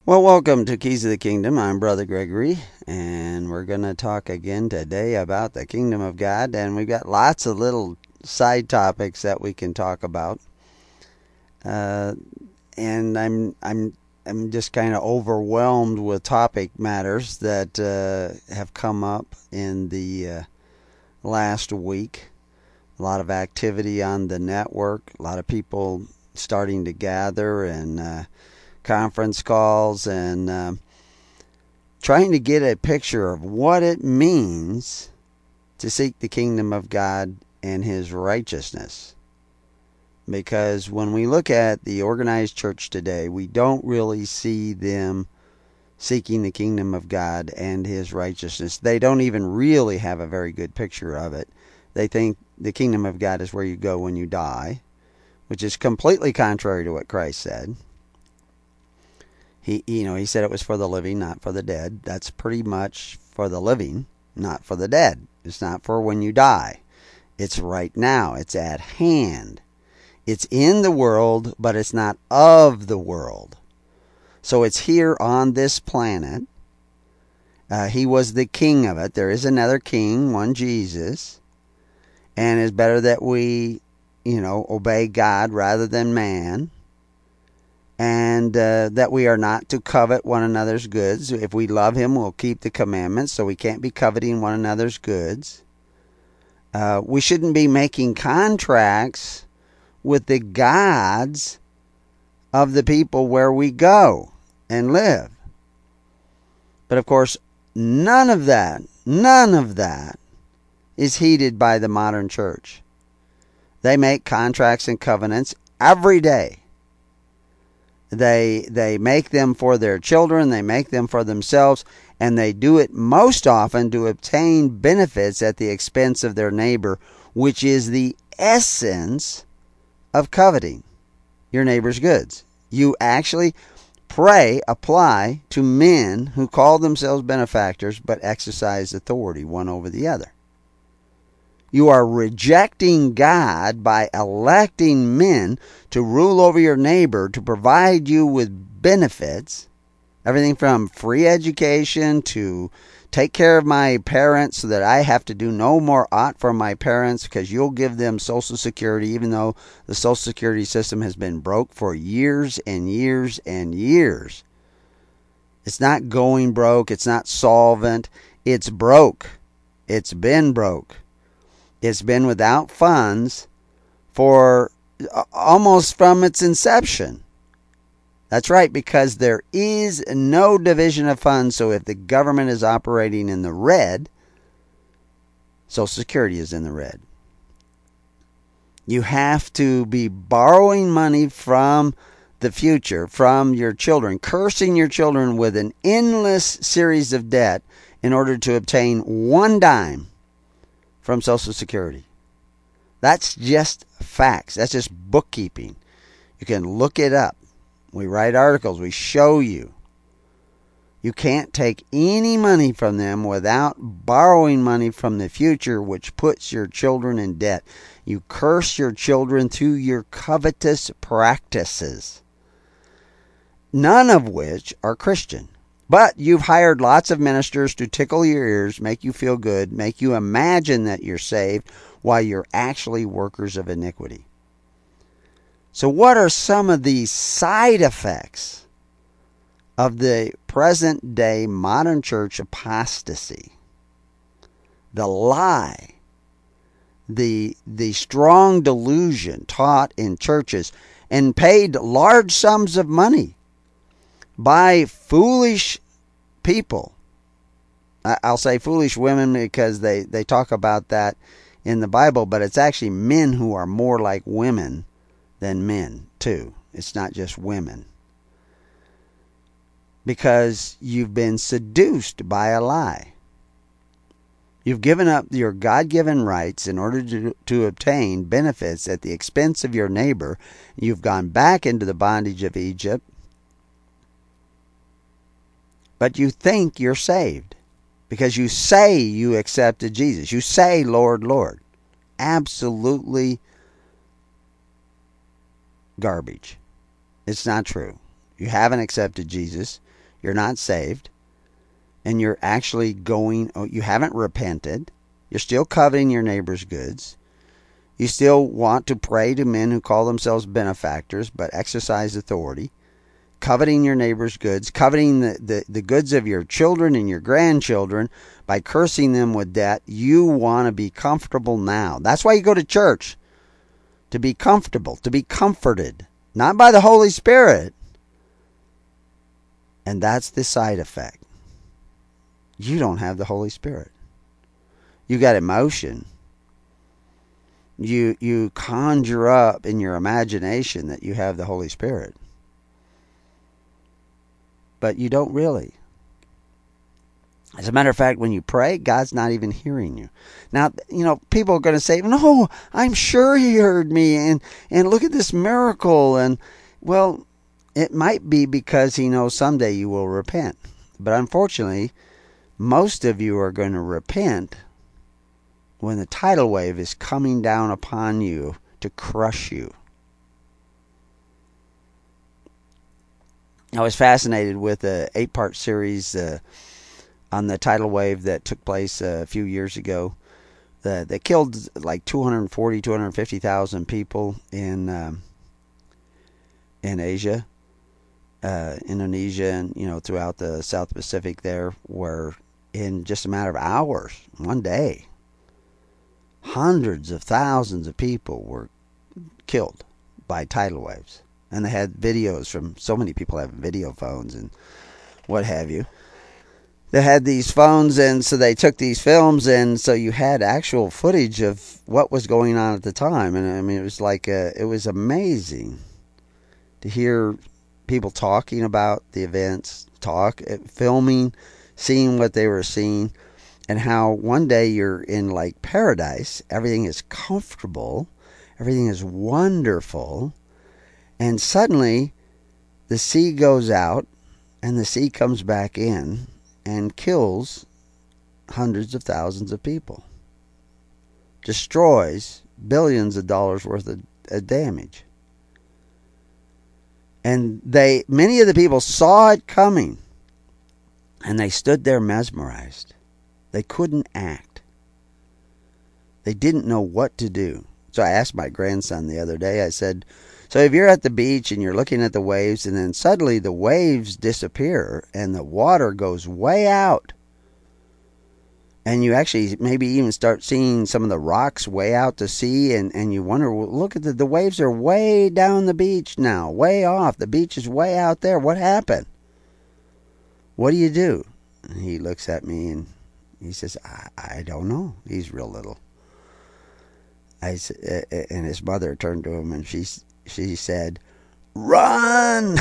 Well, welcome to Keys of the Kingdom. I'm Brother Gregory, and we're going to talk again today about the Kingdom of God. And we've got lots of little side topics that we can talk about. And I'm just kind of overwhelmed with topic matters that have come up in the last week. A lot of activity on the network. A lot of people starting to gather and conference calls and trying to get a picture of what it means to seek the kingdom of God and His righteousness. Because when we look at the organized church today, we don't really see them seeking the kingdom of God and His righteousness. They don't even really have a very good picture of it. They think the kingdom of God is where you go when you die, which is completely contrary to what Christ said. He said it was for the living, not for the dead. That's pretty much for the living, not for the dead. It's not for when you die. It's right now. It's at hand. It's in the world, but it's not of the world. So it's here on this planet. He was the king of it. There is another king, one Jesus. And it's better that we, obey God rather than man. And that we are not to covet one another's goods. If we love Him, we'll keep the commandments, so we can't be coveting one another's goods. We shouldn't be making contracts with the gods of the people where we go and live. But of course, none of that is heeded by the modern church. They make contracts and covenants every day. They make them for their children, they make them for themselves, and they do it most often to obtain benefits at the expense of their neighbor, which is the essence of coveting your neighbor's goods. You actually apply to men who call themselves benefactors but exercise authority one over the other. You are rejecting God by electing men to rule over your neighbor, to provide you with benefits. Everything from free education to take care of my parents so that I have to do no more ought for my parents because you'll give them Social Security, even though the Social Security system has been broke for years and years and years. It's not going broke. It's not solvent. It's broke. It's been broke. It's been without funds for almost from its inception. That's right, because there is no division of funds. So if the government is operating in the red, Social Security is in the red. You have to be borrowing money from the future, from your children, cursing your children with an endless series of debt in order to obtain one dime from Social Security. That's just facts. That's just bookkeeping. You can look it up. We write articles. We show you. You can't take any money from them without borrowing money from the future, which puts your children in debt. You curse your children through your covetous practices, none of which are Christian. But you've hired lots of ministers to tickle your ears, make you feel good, make you imagine that you're saved while you're actually workers of iniquity. So what are some of the side effects of the present day modern church apostasy? The lie, the strong delusion taught in churches and paid large sums of money by foolish people. I'll say foolish women because they talk about that in the Bible, but it's actually men who are more like women than men too. It's not just women. Because you've been seduced by a lie. You've given up your God-given rights in order to obtain benefits at the expense of your neighbor. You've gone back into the bondage of Egypt. But you think you're saved because you say you accepted Jesus. You say, Lord, Lord. Absolutely garbage. It's not true. You haven't accepted Jesus. You're not saved. And you're actually you haven't repented. You're still coveting your neighbor's goods. You still want to pray to men who call themselves benefactors but exercise authority. Coveting your neighbor's goods. Coveting the goods of your children and your grandchildren by cursing them with debt. You want to be comfortable now. That's why you go to church. To be comfortable. To be comforted. Not by the Holy Spirit. And that's the side effect. You don't have the Holy Spirit. You got emotion. You conjure up in your imagination that you have the Holy Spirit. But you don't really. As a matter of fact, when you pray, God's not even hearing you. Now, people are going to say, no, I'm sure he heard me. And look at this miracle. And, well, it might be because he knows someday you will repent. But unfortunately, most of you are going to repent when the tidal wave is coming down upon you to crush you. I was fascinated with an 8-part series on the tidal wave that took place a few years ago. That killed like 240,000, 250,000 people in Asia, Indonesia, and throughout the South Pacific there, where in just a matter of hours, one day, hundreds of thousands of people were killed by tidal waves. And they had videos from so many people have video phones and what have you. They had these phones, and so they took these films, and so you had actual footage of what was going on at the time. And I mean, it was like it was amazing to hear people talking about the events, filming, seeing what they were seeing, and how one day you're in like paradise. Everything is comfortable. Everything is wonderful. And suddenly the sea goes out and the sea comes back in and kills hundreds of thousands of people. Destroys billions of dollars worth of damage. And many of the people saw it coming. And they stood there mesmerized. They couldn't act. They didn't know what to do. So I asked my grandson the other day, I said, so if you're at the beach and you're looking at the waves and then suddenly the waves disappear and the water goes way out, and you actually maybe even start seeing some of the rocks way out to sea, and you wonder, well, look at the waves are way down the beach now, way off. The beach is way out there. What happened? What do you do? And he looks at me and he says, I don't know. He's real little. And his mother turned to him and she said, run!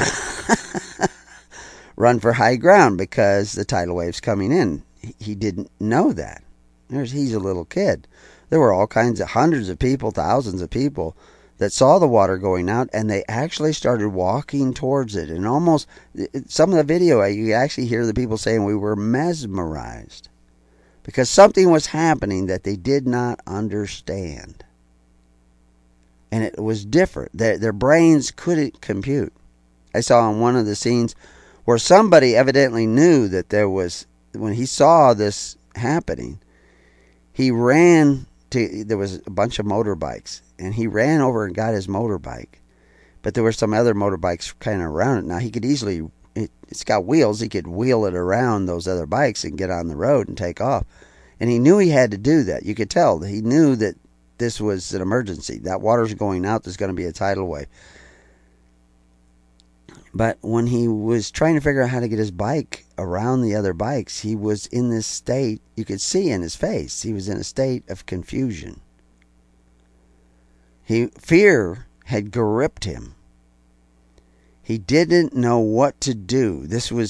Run for high ground because the tidal wave's coming in. He didn't know that. He's a little kid. There were all kinds of hundreds of people, thousands of people that saw the water going out, and they actually started walking towards it. And almost, some of the video, you actually hear the people saying we were mesmerized because something was happening that they did not understand. And it was different. Their brains couldn't compute. I saw on one of the scenes where somebody evidently knew that there was, when he saw this happening, he ran to, there was a bunch of motorbikes, and he ran over and got his motorbike. But there were some other motorbikes kind of around it. Now, he could easily, it's got wheels, he could wheel it around those other bikes and get on the road and take off. And he knew he had to do that. You could tell that he knew that this was an emergency. That water's going out. There's going to be a tidal wave. But when he was trying to figure out how to get his bike around the other bikes, he was in this state, you could see in his face, he was in a state of confusion. Fear had gripped him. He didn't know what to do.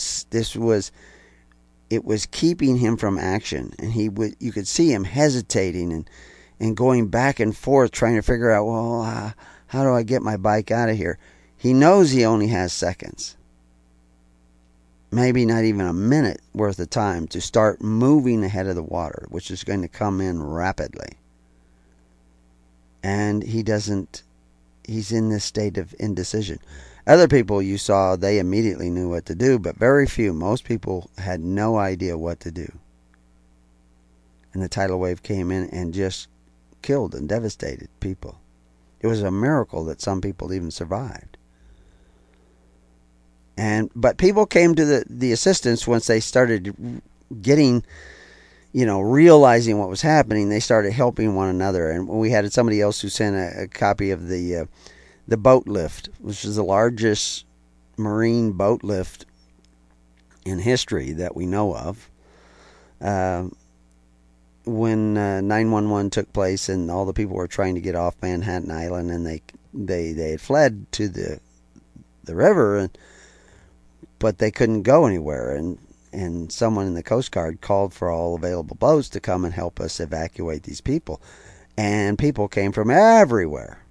It was keeping him from action. And you could see him hesitating and going back and forth trying to figure out, well, how do I get my bike out of here? He knows he only has seconds, maybe not even a minute worth of time to start moving ahead of the water, which is going to come in rapidly. And he doesn't he's in this state of indecision. Other people you saw, they immediately knew what to do, but very few, most people had no idea what to do. And the tidal wave came in and just killed and devastated people. It was a miracle that some people even survived. But people came to the assistance once they started getting, realizing what was happening. They started helping one another. And we had somebody else who sent a copy of the boat lift, which is the largest marine boat lift in history that we know of. When 911 took place and all the people were trying to get off Manhattan Island, and they had fled to the river, but they couldn't go anywhere, and someone in the Coast Guard called for all available boats to come and help us evacuate these people. And people came from everywhere.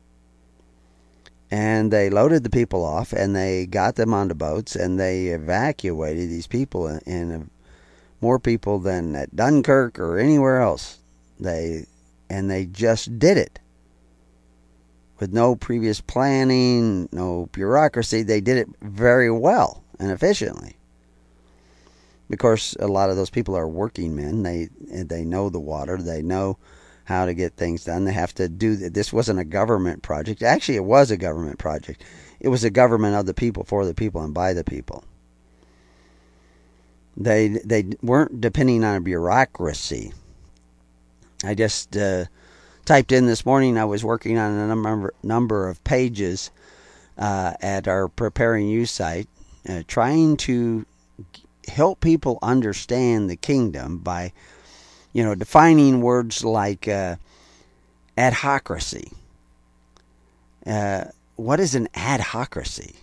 And they loaded the people off, and they got them onto boats, and they evacuated these people, and more people than at Dunkirk or anywhere else. They just did it. With no previous planning, no bureaucracy, they did it very well and efficiently. Of course, a lot of those people are working men. They know the water. They know how to get things done. They have to do. This wasn't a government project. Actually, it was a government project. It was a government of the people, for the people, and by the people. They weren't depending on a bureaucracy. I just typed in this morning. I was working on a number of pages at our Preparing You site, trying to help people understand the kingdom by, defining words like adhocracy. What is an adhocracy?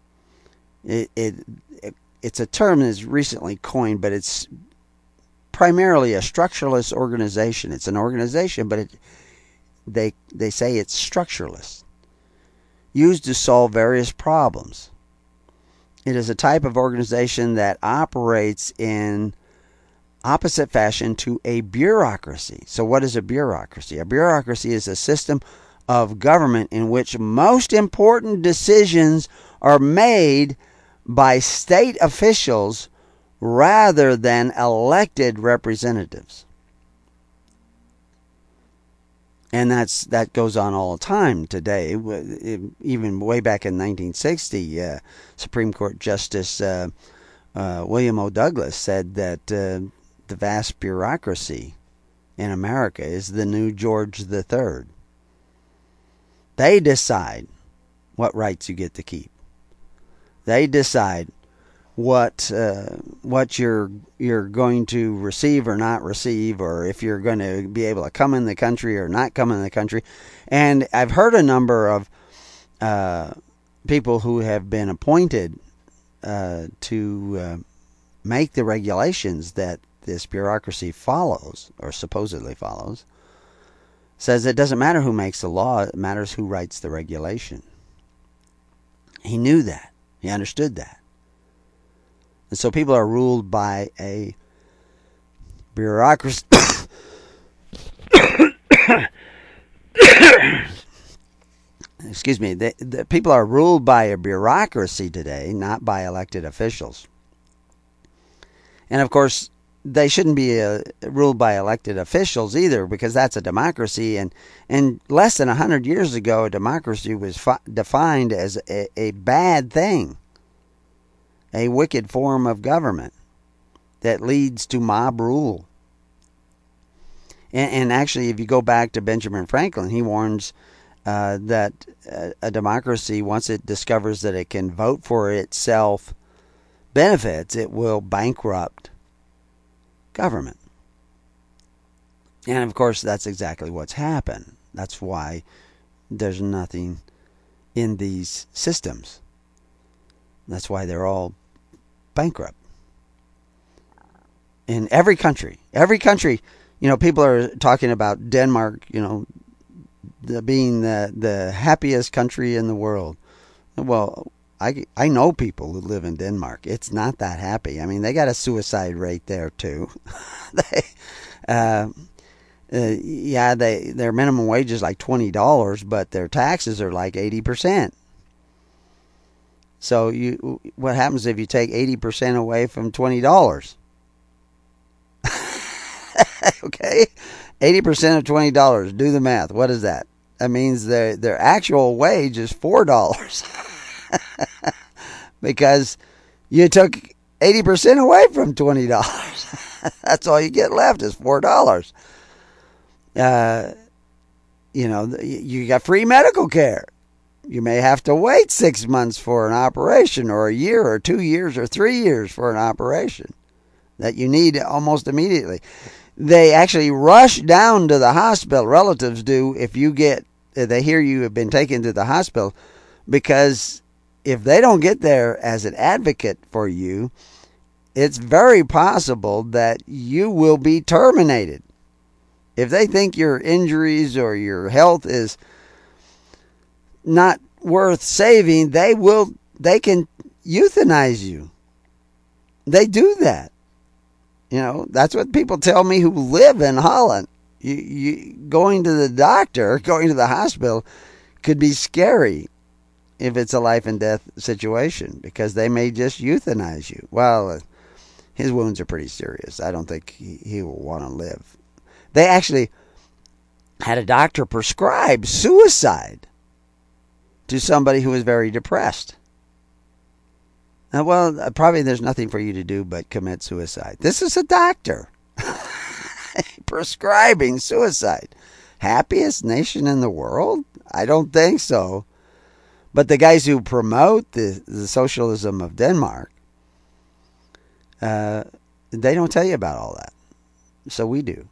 It's a term that's recently coined, but it's primarily a structuralist organization. It's an organization, but they say it's structuralist, used to solve various problems. It is a type of organization that operates in opposite fashion to a bureaucracy. So what is a bureaucracy? A bureaucracy is a system of government in which most important decisions are made by state officials rather than elected representatives. And that goes on all the time today. Even way back in 1960, Supreme Court Justice William O. Douglas said that the vast bureaucracy in America is the new George III. They decide what rights you get to keep. They decide what you're going to receive or not receive, or if you're going to be able to come in the country or not come in the country. And I've heard a number of people who have been appointed to make the regulations that this bureaucracy follows, or supposedly follows, says it doesn't matter who makes the law, it matters who writes the regulation. He knew that. He understood that. And so people are ruled by a bureaucracy. Excuse me. The people are ruled by a bureaucracy today, not by elected officials. And of course, they shouldn't be ruled by elected officials either, because that's a democracy. And less than 100 years ago, a democracy was defined as a bad thing. A wicked form of government that leads to mob rule. And actually, if you go back to Benjamin Franklin, he warns that a democracy, once it discovers that it can vote for itself benefits, it will bankrupt government. And of course, that's exactly what's happened. That's why there's nothing in these systems. That's why they're all bankrupt. In every country, people are talking about Denmark, being the happiest country in the world. Well, I know people who live in Denmark. It's not that happy. I mean, they got a suicide rate there too. Yeah, their minimum wage is like $20, but their taxes are like 80%. So what happens if you take 80% away from $20? Okay, 80% of $20. Do the math. What is that? That means their actual wage is $4 because you took 80% away from $20. That's all you get left is $4. You got free medical care. You may have to wait 6 months for an operation, or a year, or 2 years, or 3 years for an operation that you need almost immediately. They actually rush down to the hospital. Relatives do if they hear you have been taken to the hospital, because if they don't get there as an advocate for you, it's very possible that you will be terminated. If they think your injuries or your health is not worth saving, they can euthanize you. They do that. That's what people tell me who live in Holland. You going to the doctor, going to the hospital could be scary if it's a life and death situation, because they may just euthanize you. Well, his wounds are pretty serious. I don't think he will want to live. They actually had a doctor prescribe suicide to somebody who was very depressed. Well, probably there's nothing for you to do but commit suicide. This is a doctor prescribing suicide. Happiest nation in the world? I don't think so. But the guys who promote the socialism of Denmark, they don't tell you about all that. So we do.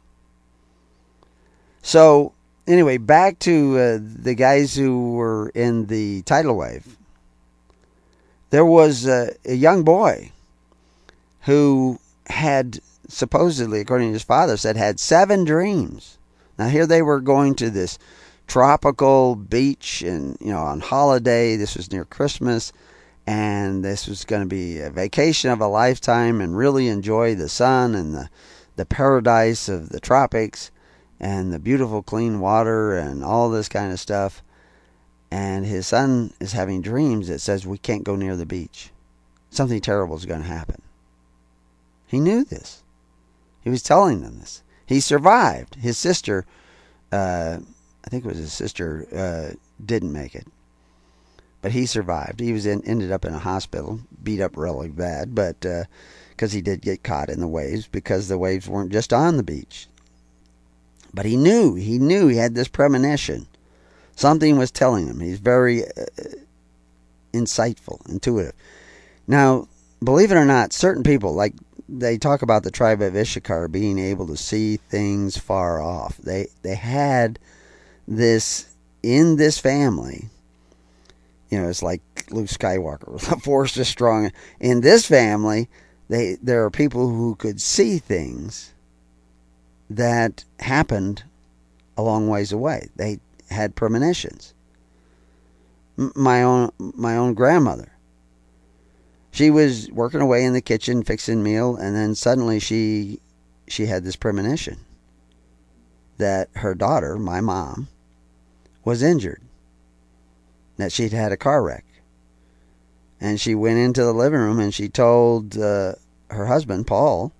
So anyway, back to the guys who were in the tidal wave. There was a young boy who had supposedly, according to his father, had 7 dreams. Now here they were going to this tropical beach and on holiday. This was near Christmas, and this was going to be a vacation of a lifetime and really enjoy the sun and the paradise of the tropics and the beautiful clean water and all this kind of stuff. And his son is having dreams that says we can't go near the beach. Something terrible is going to happen. He knew this. He was telling them this. He survived. His sister, I think it was his sister, didn't make it. But he survived. He ended up in a hospital, beat up really bad, but because he did get caught in the waves, because the waves weren't just on the beach. But he knew he had this premonition. Something was telling him. He's very insightful, intuitive. Now, believe it or not, certain people, like they talk about the tribe of Issachar being able to see things far off. They had this in this family. It's like Luke Skywalker. The Force is strong. In this family, there are people who could see things that happened a long ways away. They had premonitions. My own grandmother. She was working away in the kitchen fixing meal, and then suddenly she had this premonition that her daughter, my mom, was injured. That she'd had a car wreck. And she went into the living room and she told her husband, Paul,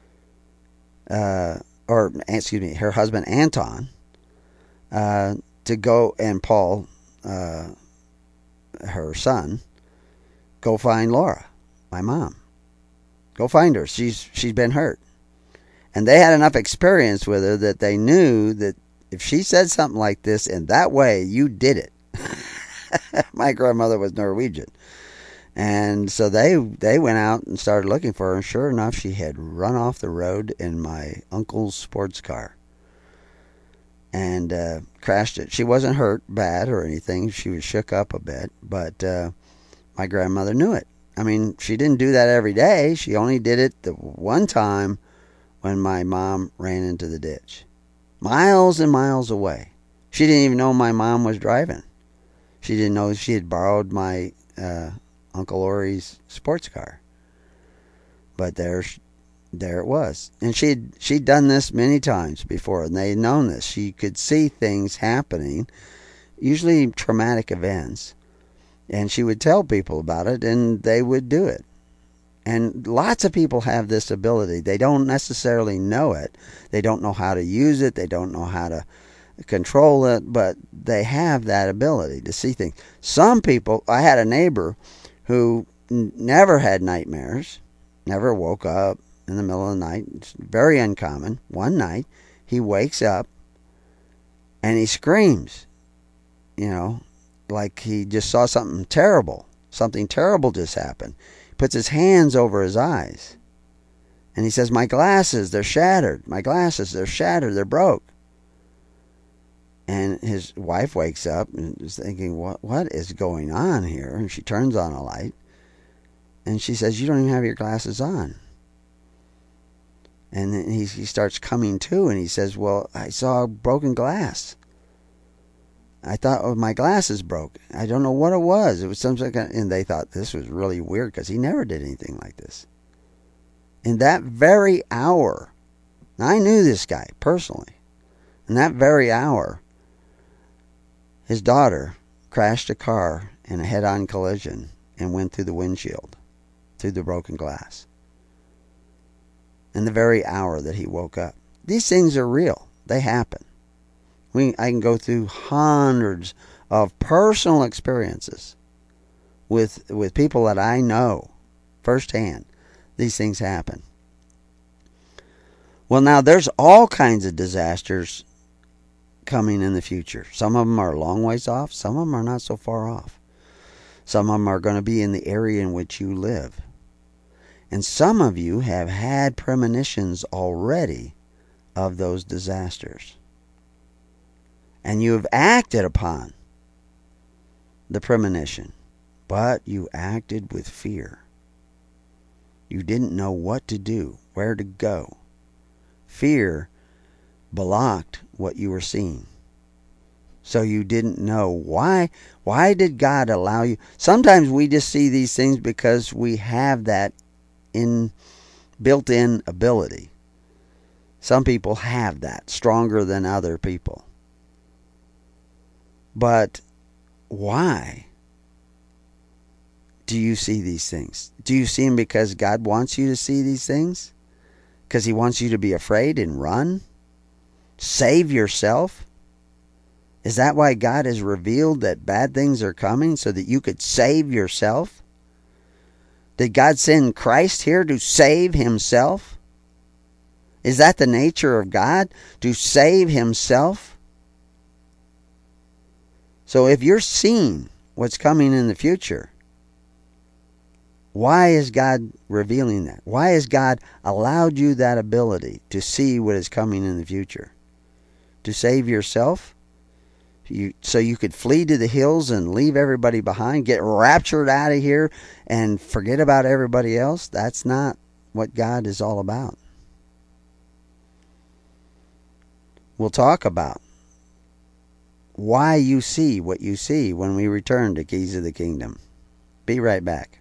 her husband, Anton, to go, and Paul, her son, go find Laura, my mom. Go find her. She's been hurt. And they had enough experience with her that they knew that if she said something like this in that way, you did it. My grandmother was Norwegian. And so they went out and started looking for her, and sure enough, she had run off the road in my uncle's sports car and crashed it. She wasn't hurt bad or anything. She was shook up a bit, but my grandmother knew it. I mean, she didn't do that every day. She only did it the one time when my mom ran into the ditch. Miles and miles away. She didn't even know my mom was driving. She didn't know she had borrowed my Uncle Ori's sports car. But there there it was. And she'd done this many times before, and they'd known this. She could see things happening, usually traumatic events, and she would tell people about it, and they would do it. And lots of people have this ability. They don't necessarily know it. They don't know how to use it. They don't know how to control it, but they have that ability to see things. Some people, I had a neighbor who never had nightmares, never woke up in the middle of the night. It's very uncommon. One night, he wakes up and he screams, like he just saw something terrible. Something terrible just happened. He puts his hands over his eyes and he says, "My glasses, they're shattered. My glasses, they're shattered. They're broke." And his wife wakes up and is thinking, what is going on here? And she turns on a light and she says, "You don't even have your glasses on." And then he starts coming to, and he says, "Well, I saw broken glass. I thought my glasses broke. I don't know what it was. It was something," and they thought this was really weird because he never did anything like this. In that very hour, now I knew this guy personally. In that very hour, his daughter crashed a car in a head-on collision and went through the windshield, through the broken glass. In the very hour that he woke up. These things are real. They happen. I can go through hundreds of personal experiences with people that I know firsthand. These things happen. Well, now there's all kinds of disasters coming in the future. Some of them are a long ways off. Some of them are not so far off. Some of them are going to be in the area in which you live. And some of you have had premonitions already of those disasters. And you have acted upon the premonition, but you acted with fear. You didn't know what to do, where to go. Fear blocked what you were seeing. So you didn't know why. Why did God allow you? Sometimes we just see these things because we have that built-in ability. Some people have that stronger than other people. But why do you see these things? Do you see them because God wants you to see these things? Because He wants you to be afraid and run? Save yourself? Is that why God has revealed that bad things are coming, so that you could save yourself? Did God send Christ here to save Himself? Is that the nature of God? To save Himself? So if you're seeing what's coming in the future, why is God revealing that? Why has God allowed you that ability to see what is coming in the future? To save yourself? So you could flee to the hills and leave everybody behind, get raptured out of here and forget about everybody else? That's not what God is all about. We'll talk about why you see what you see when we return to Keys of the Kingdom. Be right back.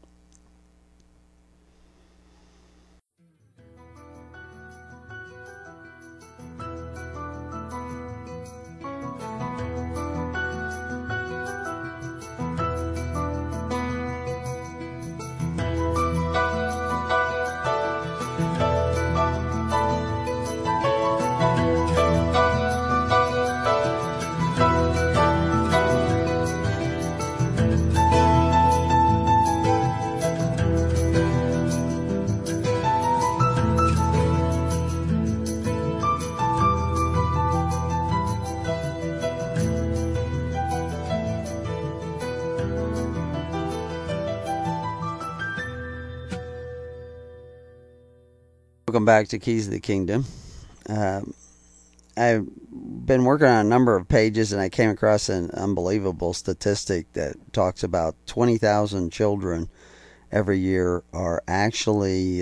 Welcome back to Keys of the Kingdom. I've been working on a number of pages, and I came across an unbelievable statistic that talks about 20,000 children every year are actually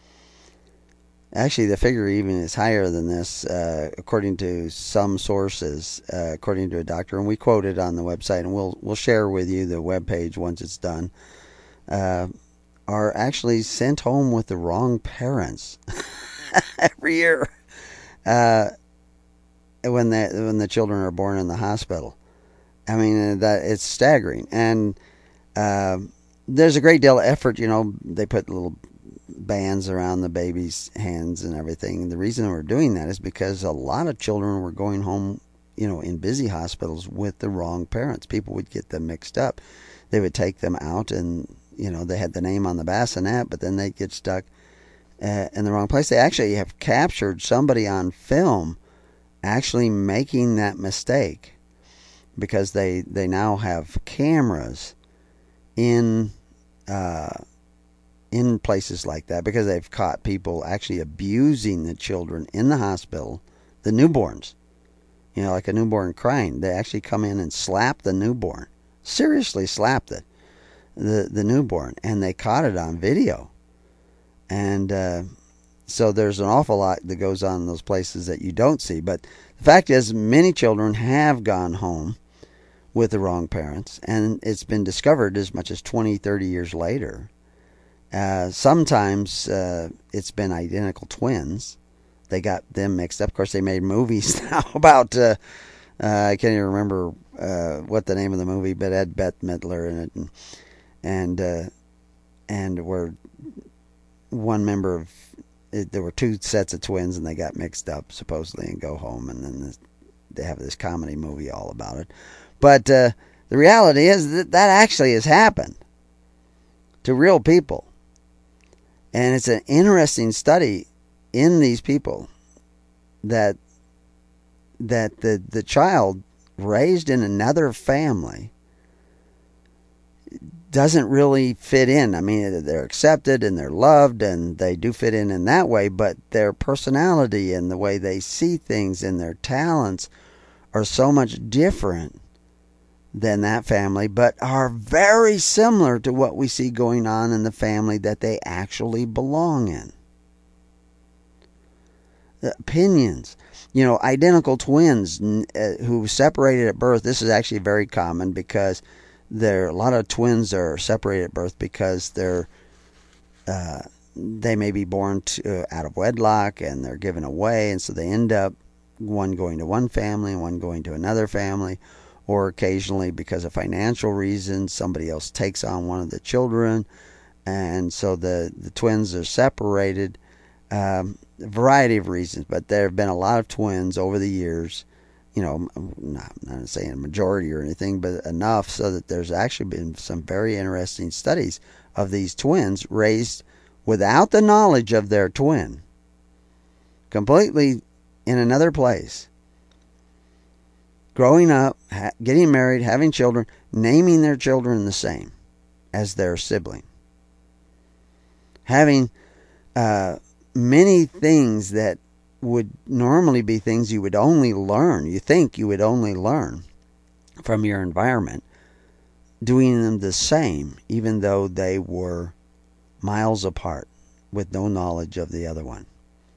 the figure even is higher than this, according to some sources, according to a doctor, and we quote it on the website, and we'll share with you the webpage once it's done. are actually sent home with the wrong parents every year uh, when the children are born in the hospital. I mean, that it's staggering, and uh, there's a great deal of effort. They put little bands around the baby's hands and everything. The reason we're doing that is because a lot of children were going home, in busy hospitals with the wrong parents. People would get them mixed up. They would take them out, and they had the name on the bassinet, but then they'd get stuck in the wrong place. They actually have captured somebody on film actually making that mistake, because they now have cameras in places like that, because they've caught people actually abusing the children in the hospital, the newborns. Like a newborn crying. They actually come in and slap the newborn. Seriously slapped the newborn. And they caught it on video. And so there's an awful lot that goes on in those places that you don't see. But the fact is, many children have gone home with the wrong parents. And it's been discovered as much as 20, 30 years later. Sometimes it's been identical twins. They got them mixed up. Of course, they made movies now about, I can't even remember what the name of the movie, but had Bette Midler in it. And where one member of, there were two sets of twins and they got mixed up, supposedly, and go home. And then they have this comedy movie all about it. But the reality is that actually has happened to real people. And it's an interesting study in these people that the child raised in another family doesn't really fit in. I mean, they're accepted and they're loved and they do fit in that way, but their personality and the way they see things and their talents are so much different than that family, but are very similar to what we see going on in the family that they actually belong in. The opinions, identical twins who separated at birth. This is actually very common, because a lot of twins are separated at birth because they may be born out of wedlock and they're given away, and so they end up one going to one family and one going to another family. Or occasionally, because of financial reasons, somebody else takes on one of the children, and so the twins are separated. A variety of reasons, but there have been a lot of twins over the years. Not saying a majority or anything, but enough so that there's actually been some very interesting studies of these twins raised without the knowledge of their twin, completely in another place. Growing up, getting married, having children, naming their children the same as their sibling. Having many things that would normally be things you would only learn, you think you would only learn from your environment, doing them the same, even though they were miles apart with no knowledge of the other one.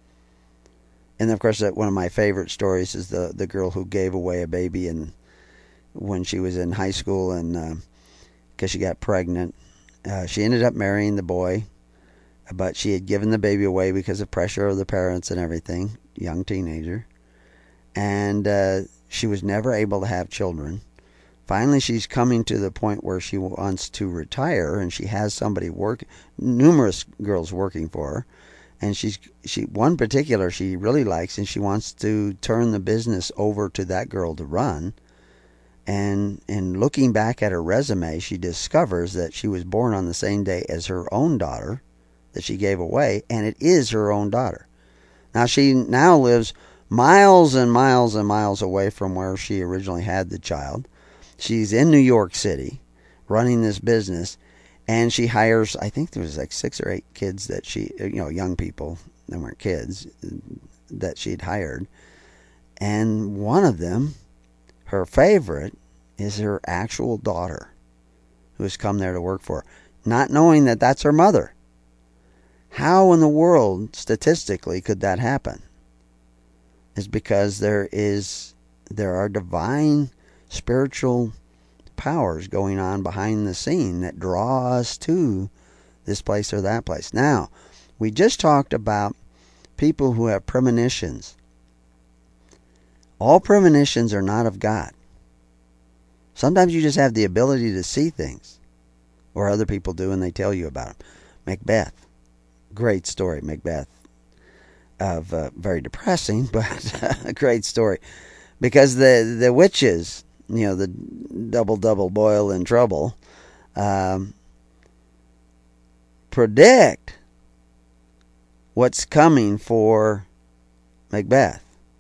And of course, one of my favorite stories is the girl who gave away a baby when she was in high school, and because she got pregnant. She ended up marrying the boy, but she had given the baby away because of pressure of the parents and everything, young teenager. And she was never able to have children. Finally, she's coming to the point where she wants to retire, and she has somebody numerous girls working for her. And one particular she really likes, and she wants to turn the business over to that girl to run. And in looking back at her resume, she discovers that she was born on the same day as her own daughter that she gave away, and it is her own daughter. Now, she now lives miles and miles and miles away from where she originally had the child. She's in New York City running this business, and she hires, I think there was like 6 or 8 kids that young people, they weren't kids, that she'd hired. And one of them, her favorite, is her actual daughter, who has come there to work for her, not knowing that that's her mother. How in the world, statistically, could that happen? It's because there are divine spiritual powers going on behind the scene that draw us to this place or that place. Now, we just talked about people who have premonitions. All premonitions are not of God. Sometimes you just have the ability to see things, or other people do, and they tell you about them. Macbeth, great story, Macbeth. Very depressing, but a great story. Because the witches, the double boil in trouble, predict what's coming for Macbeth.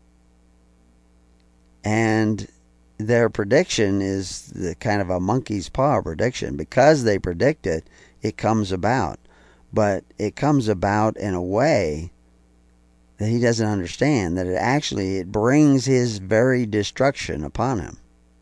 And their prediction is the kind of a monkey's paw prediction. Because they predict it, it comes about. But it comes about in a way that he doesn't understand, that it brings his very destruction upon him.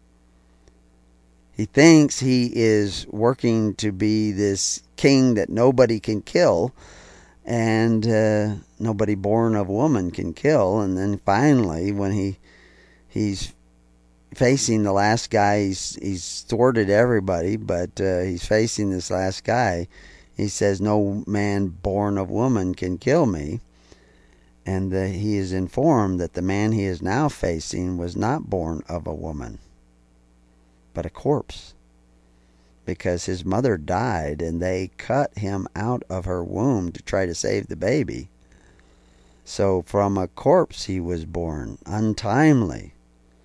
He thinks he is working to be this king that nobody can kill, and nobody born of woman can kill. And then finally, when he's facing the last guy, he's thwarted everybody, but he's facing this last guy. He says, no man born of woman can kill me. And he is informed that the man he is now facing was not born of a woman, but a corpse. Because his mother died and they cut him out of her womb to try to save the baby. So from a corpse he was born, untimely.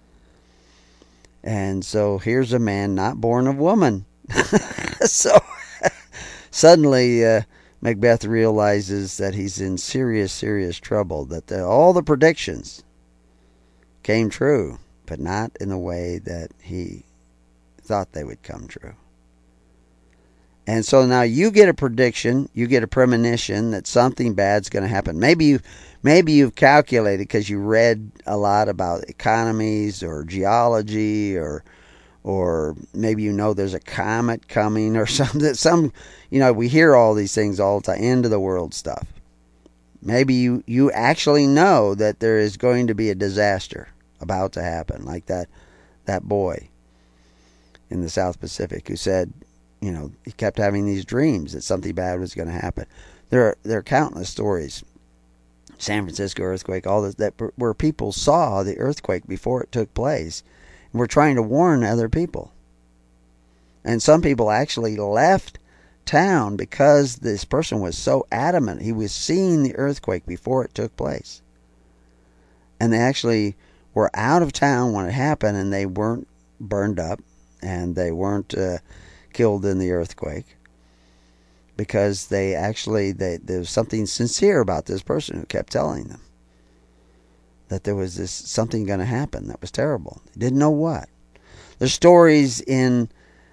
And so here's a man not born of woman. So suddenly Macbeth realizes that he's in serious trouble, that all the predictions came true, but not in the way that he thought they would come true. And so now you get a prediction, you get a premonition that something bad's going to happen. Maybe you've calculated because you read a lot about economies or geology, or maybe there's a comet coming or something. We hear all these things all the time, end of the world stuff. Maybe you actually know that there is going to be a disaster about to happen, like that boy in the South Pacific who said, he kept having these dreams that something bad was going to happen. There are countless stories. San Francisco earthquake, all this, where people saw the earthquake before it took place, and were trying to warn other people. And some people actually left town because this person was so adamant he was seeing the earthquake before it took place. And they actually were out of town when it happened, and they weren't burned up, and they weren't killed in the earthquake, because there was something sincere about this person who kept telling them that there was something going to happen that was terrible. They didn't know what. There's stories in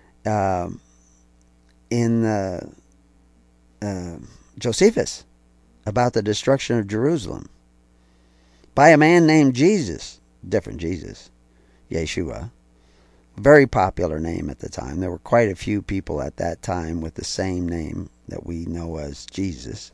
Josephus about the destruction of Jerusalem by a man named Jesus, different Jesus, Yeshua. Very popular name at the time. There were quite a few people at that time with the same name that we know as Jesus.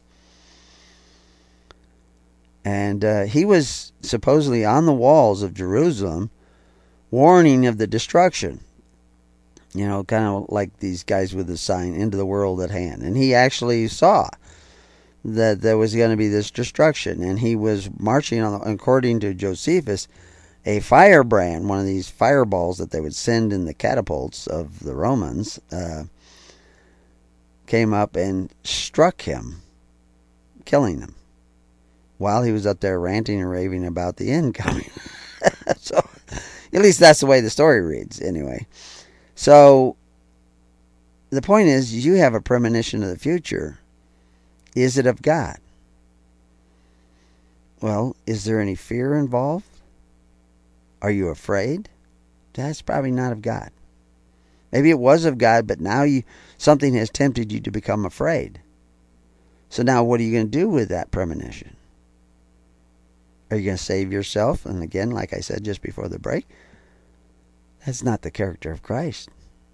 And he was supposedly on the walls of Jerusalem warning of the destruction. Kind of like these guys with the sign, "Into the world at hand." And he actually saw that there was going to be this destruction. And he was marching on, according to Josephus, a firebrand, one of these fireballs that they would send in the catapults of the Romans, came up and struck him, killing him, while he was up there ranting and raving about the end coming. So, at least that's the way the story reads, anyway. So, the point is, you have a premonition of the future. Is it of God? Well, is there any fear involved? Are you afraid? That's probably not of God. Maybe it was of God, but now something has tempted you to become afraid. So now what are you going to do with that premonition? Are you going to save yourself? And again, like I said just before the break, that's not the character of Christ.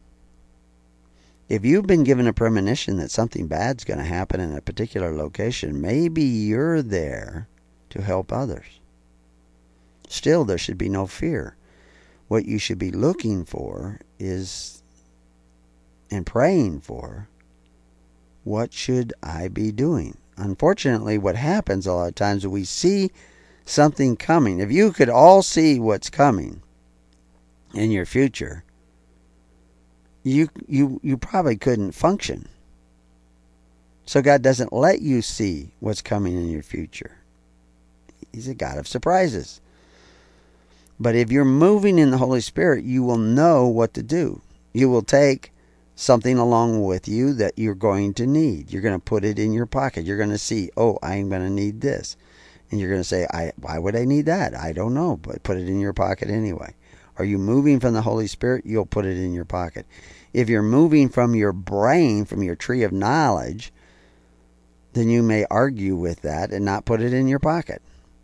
If you've been given a premonition that something bad's going to happen in a particular location, maybe you're there to help others. Still, there should be no fear. What you should be looking for is, and praying for, what should I be doing? Unfortunately, what happens a lot of times is we see something coming. If you could all see what's coming in your future, you probably couldn't function. So God doesn't let you see what's coming in your future. He's a God of surprises. But if you're moving in the Holy Spirit, you will know what to do. You will take something along with you that you're going to need. You're going to put it in your pocket. You're going to see, oh, I'm going to need this. And you're going to say, why would I need that? I don't know, but put it in your pocket anyway. Are you moving from the Holy Spirit? You'll put it in your pocket. If you're moving from your brain, from your tree of knowledge, then you may argue with that and not put it in your pocket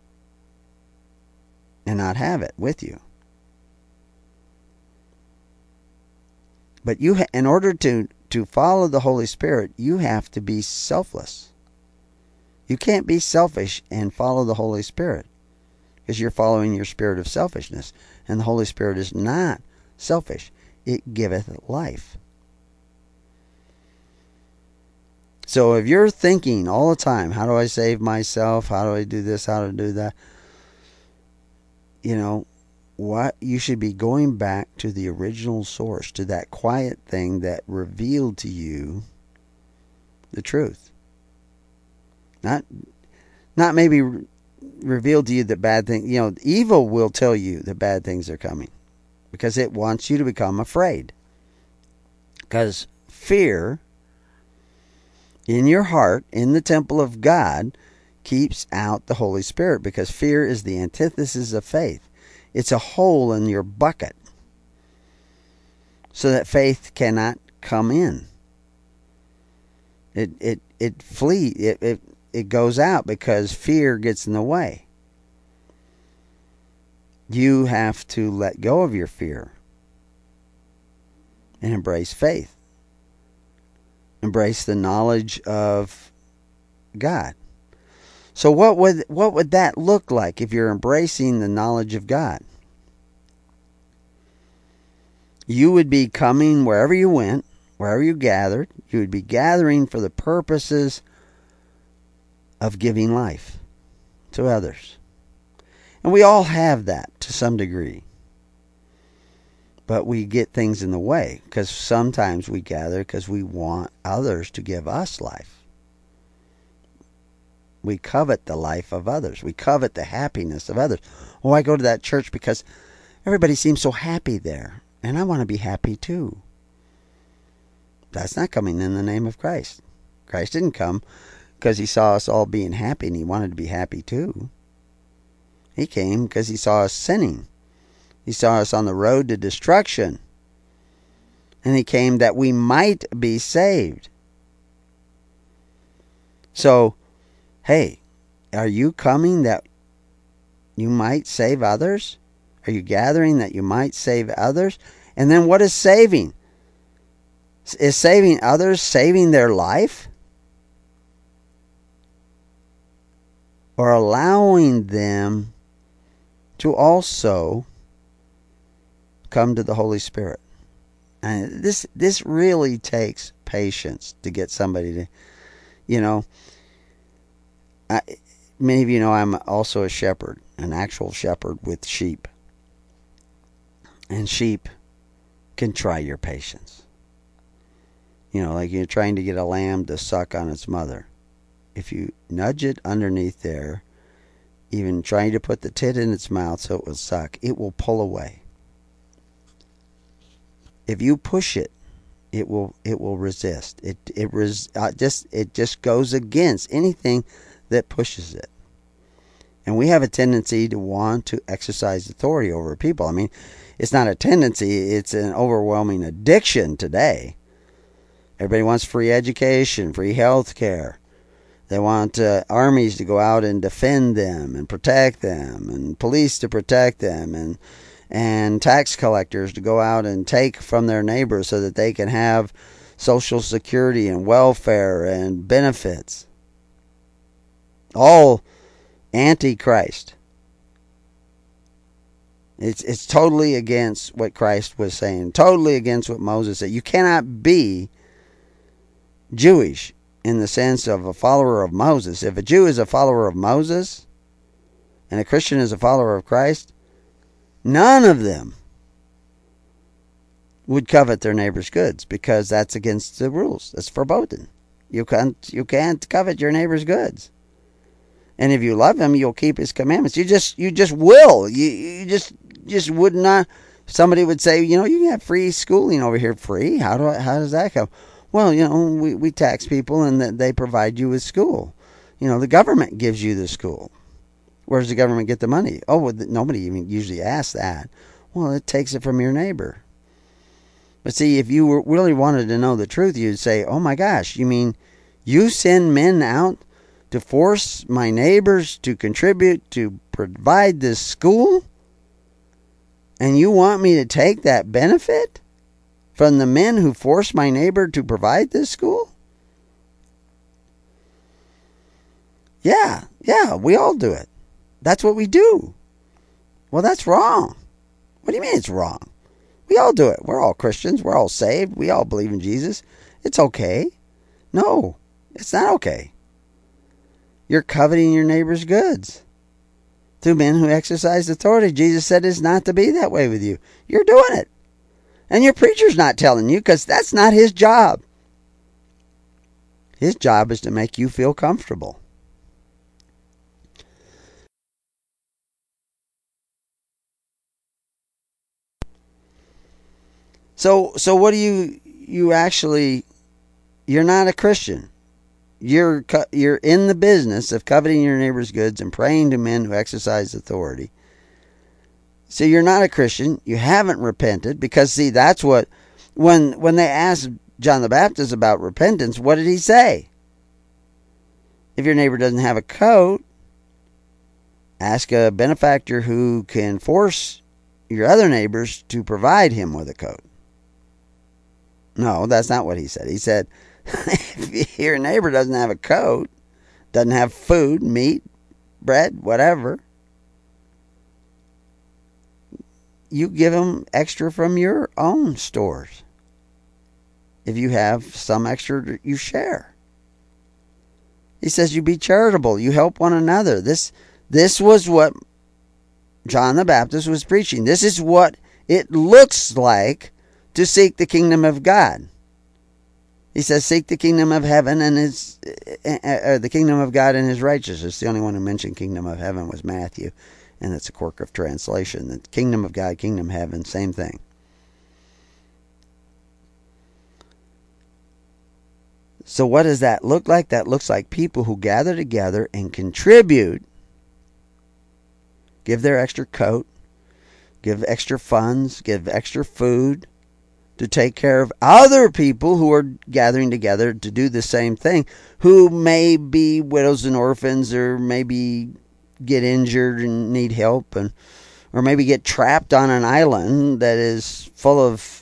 and not have it with you. But in order to follow the Holy Spirit, you have to be selfless. You can't be selfish and follow the Holy Spirit, because you're following your spirit of selfishness. And the Holy Spirit is not selfish. It giveth life. So if you're thinking all the time, how do I save myself? How do I do this? How to do that? You know what? You should be going back to the original source, to that quiet thing that revealed to you the truth. Not maybe revealed to you the bad thing. You know, evil will tell you that bad things are coming because it wants you to become afraid. Because fear in your heart, in the temple of God, keeps out the Holy Spirit, because fear is the antithesis of faith. It's a hole in your bucket so that faith cannot come in. It flees. It goes out because fear gets in the way. You have to let go of your fear and embrace faith. Embrace the knowledge of God. So what would that look like if you're embracing the knowledge of God? You would be coming wherever you went, wherever you gathered. You would be gathering for the purposes of giving life to others. And we all have that to some degree. But we get things in the way, because sometimes we gather because we want others to give us life. We covet the life of others. We covet the happiness of others. Oh, I go to that church because everybody seems so happy there, and I want to be happy too. That's not coming in the name of Christ. Christ didn't come because he saw us all being happy and he wanted to be happy too. He came because he saw us sinning. He saw us on the road to destruction. And he came that we might be saved. So, hey, are you coming that you might save others? Are you gathering that you might save others? And then what is saving? Is saving others saving their life? Or allowing them to also come to the Holy Spirit? And this really takes patience to get somebody to, you know, many of you know I'm also a shepherd, an actual shepherd with sheep. And sheep can try your patience. You know, like you're trying to get a lamb to suck on its mother. If you nudge it underneath there, even trying to put the tit in its mouth so it will suck, it will pull away. If you push it, it will resist. It just goes against anything that pushes it. And we have a tendency to want to exercise authority over people. I mean, it's not a tendency, it's an overwhelming addiction today. Everybody wants free education, free health care. They want armies to go out and defend them and protect them, and police to protect them, and tax collectors to go out and take from their neighbors so that they can have Social Security and welfare and benefits. All anti-Christ. It's totally against what Christ was saying. Totally against what Moses said. You cannot be Jewish in the sense of a follower of Moses. If a Jew is a follower of Moses and a Christian is a follower of Christ, none of them would covet their neighbor's goods, because that's against the rules. That's verboten. You can't covet your neighbor's goods. And if you love him, you'll keep his commandments. You just will. You just would not. Somebody would say, you can have free schooling over here. Free? How does that come? Well, we tax people and they provide you with school. The government gives you the school. Where does the government get the money? Oh, well, nobody even usually asks that. Well, it takes it from your neighbor. But see, if you really wanted to know the truth, you'd say, oh my gosh, you mean you send men out to force my neighbors to contribute to provide this school? And you want me to take that benefit from the men who force my neighbor to provide this school? Yeah, we all do it. That's what we do. Well, that's wrong. What do you mean it's wrong? We all do it. We're all Christians. We're all saved. We all believe in Jesus. It's okay. No, it's not okay. You're coveting your neighbor's goods through men who exercise authority. Jesus said it's not to be that way with you. You're doing it. And your preacher's not telling you, because that's not his job. His job is to make you feel comfortable. So what do you actually? You're not a Christian. You're in the business of coveting your neighbor's goods and praying to men who exercise authority. So you're not a Christian. You haven't repented, because see, that's what when they asked John the Baptist about repentance, what did he say? If your neighbor doesn't have a coat, ask a benefactor who can force your other neighbors to provide him with a coat. No, that's not what he said. He said, if your neighbor doesn't have a coat, doesn't have food, meat, bread, whatever, you give them extra from your own stores. If you have some extra, you share. He says you be charitable. You help one another. This was what John the Baptist was preaching. This is what it looks like to seek the kingdom of God. He says, seek the kingdom of heaven and the kingdom of God and his righteousness. The only one who mentioned kingdom of heaven was Matthew, and it's a quirk of translation. The kingdom of God, kingdom of heaven, same thing. So what does that look like? That looks like people who gather together and contribute, give their extra coat, give extra funds, give extra food, to take care of other people who are gathering together to do the same thing, who may be widows and orphans, or maybe get injured and need help, or maybe get trapped on an island that is full of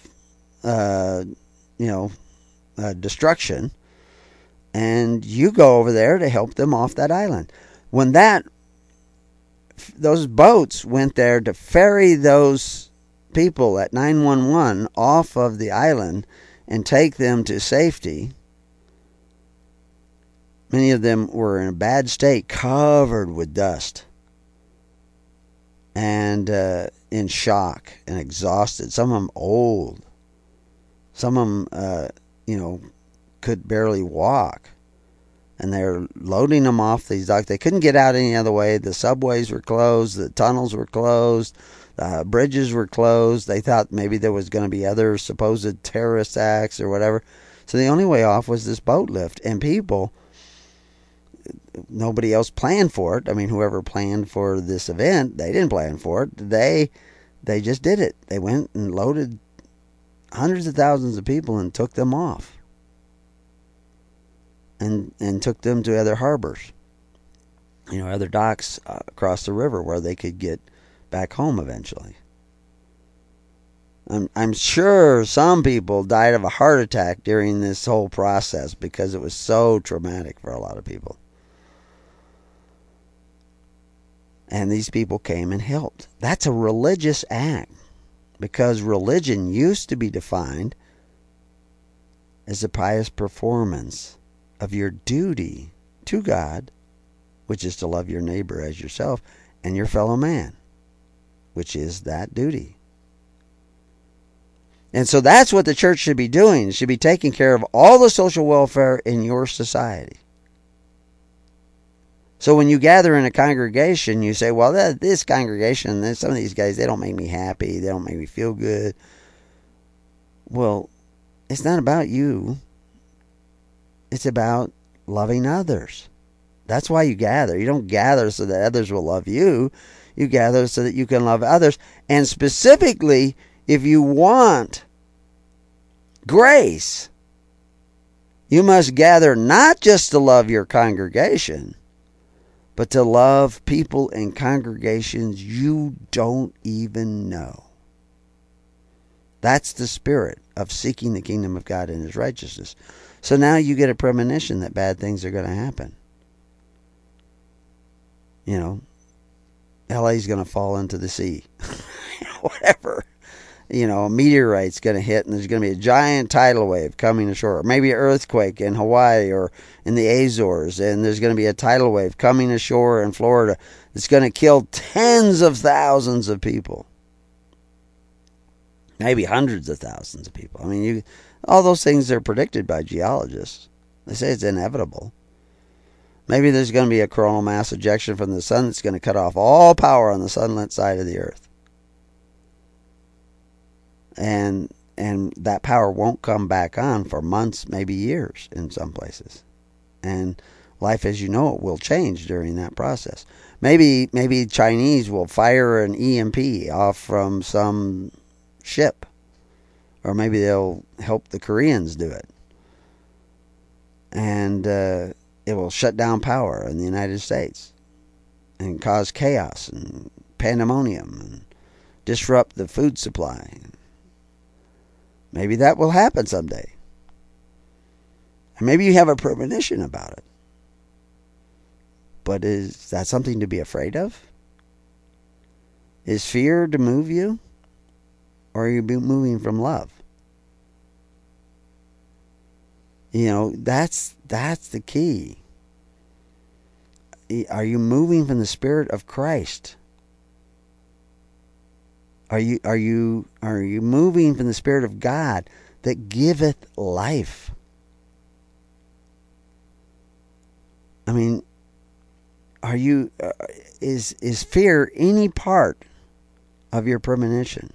destruction, and you go over there to help them off that island. When those boats went there to ferry those people at 911 off of the island and take them to safety, many of them were in a bad state, covered with dust, and in shock and exhausted. Some of them old. Some of them, could barely walk. And they're loading them off these docks. They couldn't get out any other way. The subways were closed. The tunnels were closed. Bridges were closed. They thought maybe there was going to be other supposed terrorist acts or whatever. So the only way off was this boat lift. And people, nobody else planned for it. I mean, whoever planned for this event, they didn't plan for it. They just did it. They went and loaded hundreds of thousands of people and took them off. And took them to other harbors. Other docks across the river where they could get back home eventually. I'm sure some people died of a heart attack during this whole process, because it was so traumatic for a lot of people. And these people came and helped. That's a religious act, because religion used to be defined as a pious performance of your duty to God, which is to love your neighbor as yourself, and your fellow man, which is that duty. And so that's what the church should be doing. It should be taking care of all the social welfare in your society. So when you gather in a congregation, you say, well, this congregation, some of these guys, they don't make me happy. They don't make me feel good. Well, it's not about you. It's about loving others. That's why you gather. You don't gather so that others will love you. You gather so that you can love others. And specifically, if you want grace, you must gather not just to love your congregation, but to love people in congregations you don't even know. That's the spirit of seeking the kingdom of God and His righteousness. So now you get a premonition that bad things are going to happen. You know, LA's going to fall into the sea. Whatever. You know, a meteorite's going to hit and there's going to be a giant tidal wave coming ashore. Or maybe an earthquake in Hawaii or in the Azores. And there's going to be a tidal wave coming ashore in Florida. It's going to kill tens of thousands of people. Maybe hundreds of thousands of people. I mean, all those things are predicted by geologists. They say it's inevitable. Maybe there's going to be a coronal mass ejection from the sun that's going to cut off all power on the sunlit side of the earth. And that power won't come back on for months, maybe years in some places. And life as you know it will change during that process. Maybe Chinese will fire an EMP off from some ship. Or maybe they'll help the Koreans do it. And it will shut down power in the United States and cause chaos and pandemonium and disrupt the food supply. Maybe that will happen someday. And maybe you have a premonition about it. But is that something to be afraid of? Is fear to move you? Or are you moving from love? You know, that's the key. Are you moving from the Spirit of Christ? Are you moving from the Spirit of God that giveth life? I mean, is fear any part of your premonition?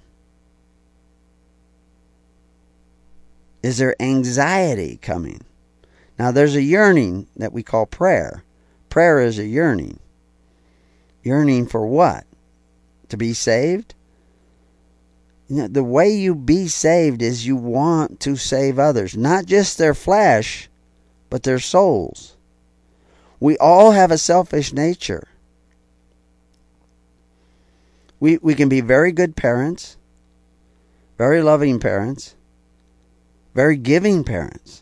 Is there anxiety coming? Now, there's a yearning that we call prayer. Prayer is a yearning. Yearning for what? To be saved? You know, the way you be saved is you want to save others. Not just their flesh, but their souls. We all have a selfish nature. We can be very good parents, very loving parents, very giving parents.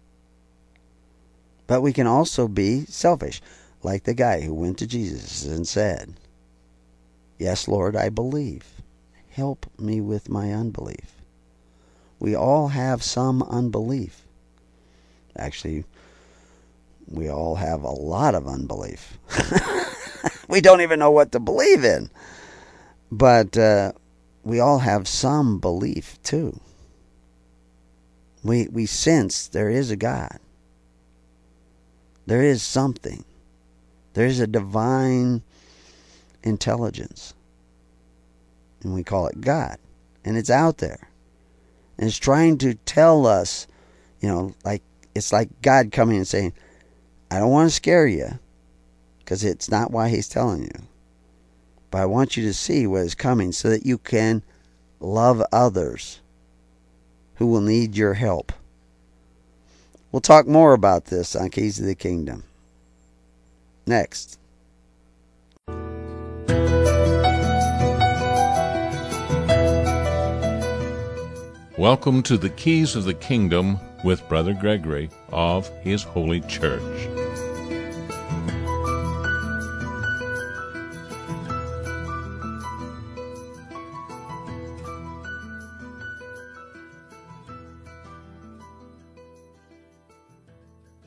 But we can also be selfish, like the guy who went to Jesus and said, "Yes, Lord, I believe. Help me with my unbelief." We all have some unbelief. Actually, we all have a lot of unbelief. We don't even know what to believe in. But we all have some belief too. We sense there is a God. There is something. There is a divine intelligence. And we call it God. And it's out there. And it's trying to tell us, you know, like it's like God coming and saying, I don't want to scare you, because it's not why He's telling you. But I want you to see what is coming so that you can love others who will need your help. We'll talk more about this on Keys to the Kingdom next. Welcome to the Keys of the Kingdom with Brother Gregory of His Holy Church.